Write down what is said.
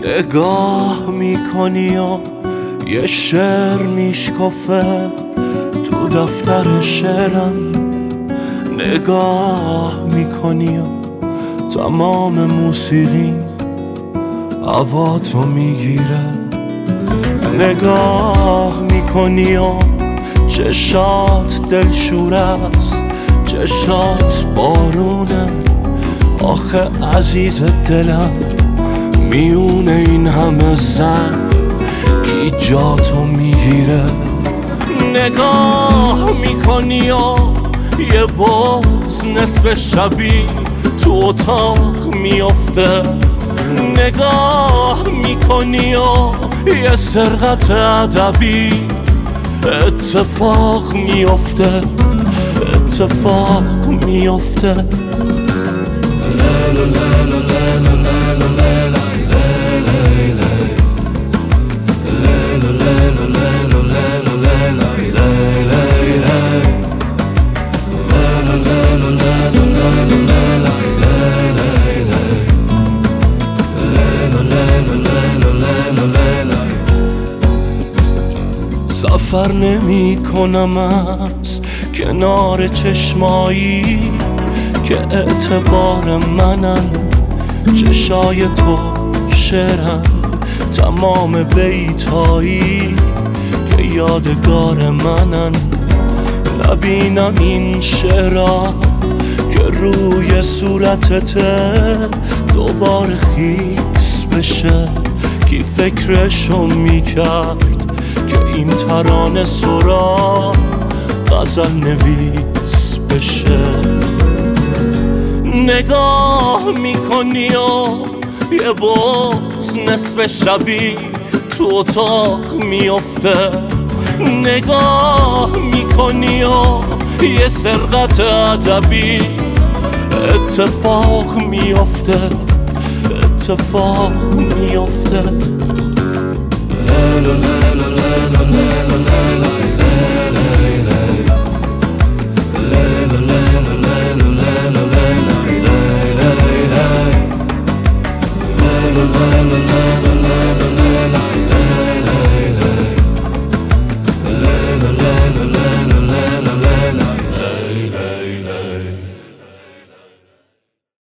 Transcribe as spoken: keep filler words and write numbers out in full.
نگاه میکنی و یه شعر میشکافه تو دفتر شعرم. نگاه میکنی و تمام موسیقی هوا تو میگیره. نگاه میکنی و چشات دلشور است، چشات بارونه. آخه عزیز دلم میونه این همه زن کی جاتو میگیره. نگاه میکنی و یه بغض نصف شبی تو اتاق میافته. نگاه میکنی و یه سرقت ادبی اتفاق میافته، اتفاق میافته. لیلا لیلا لیلا لیلا لیلا لیلا لیلا لیلا لیلا لیلا سفر نمی کنم از کنار چشمایی که اعتبار منن. چشای تو شعرن، تمام بیتایی که یادگار منن. نبینم این شعرها که روی صورتته دوباره خیس بشه. کی فکرشو میکرد که این ترانه سرا غزل نویس بشه. نگاه میکنی و یه بغض نصف شبی تو اتاق میافته. نگاه میکنی و یه سرقت ادبی اتفاق میافته، اتفاق میافته. لیلا لیلا لیلا لیلا لیلا لیلا لیلا لیلا لیلا لیلا لیلا